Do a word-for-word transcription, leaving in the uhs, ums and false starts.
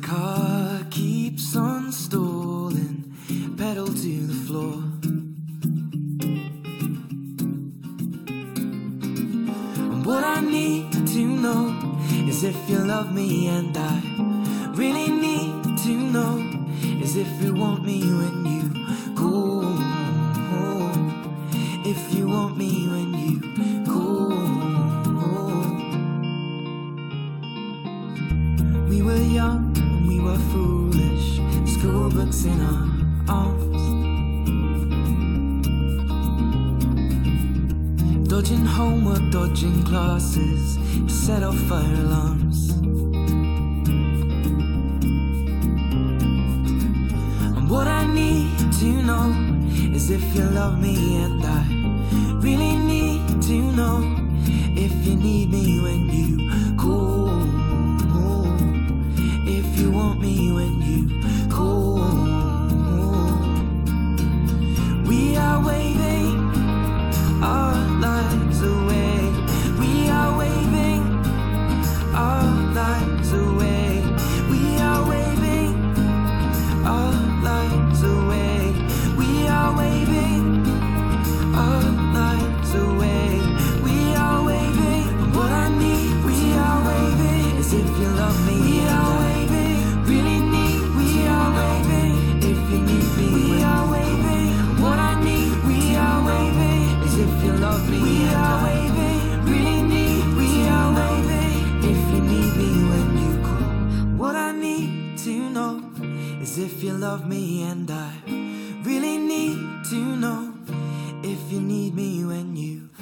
car keeps on stalling, pedal to the floor. And what I need to know is if you love me, and I really need to know is if you want me when you go home. If you want me when you go home. We were young and we were foolish, school books in our arms, dodging homework, dodging classes, to set off fire alarms. And what I need to know is if you love me, and I really need to know if you need me when you go home. If you want me when you go home. We are waving our lives away. We are waving our lives away. We are waving our lives away. We are waving our lives away. We are waving. What I need, we are waving, is if you love me. We are waving, really need. We are waving, if you need me. We are waving. What I need, we are waving, is if you love me. We are waving, really need. We are waving, if you need me when you call. What I need to know is if you love me, and I really need to know if you need me when you